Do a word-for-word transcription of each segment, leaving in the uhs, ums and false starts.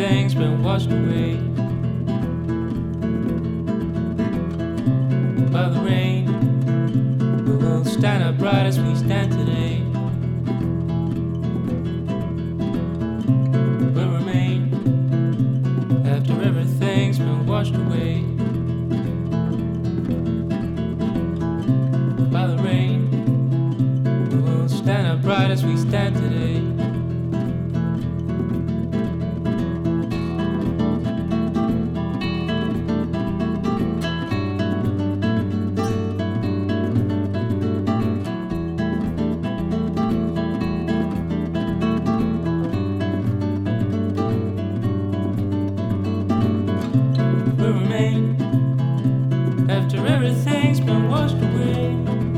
everything's been washed away by the rain. We will stand upright as we stand today. We'll remain after everything's been washed away by the rain. We will stand upright as we stand today. After everything's been washed away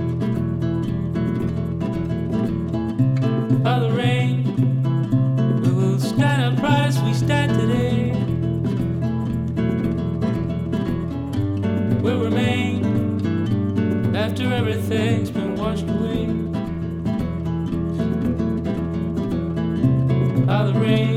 by the rain, we will stand upright as we stand today. We'll remain after everything's been washed away by the rain.